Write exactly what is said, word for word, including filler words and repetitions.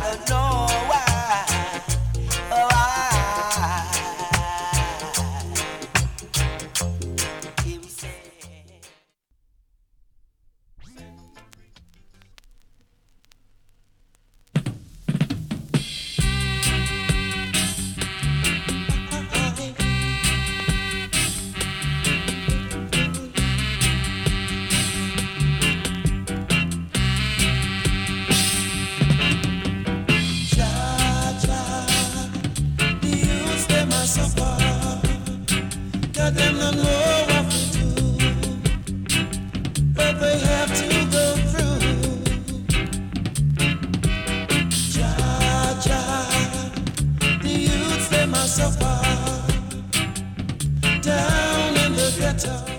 don't know why. Oh, why. Him say. Let them not know what to do, but they have to go through. Jah, Jah, the youths they must suffer down in the ghetto.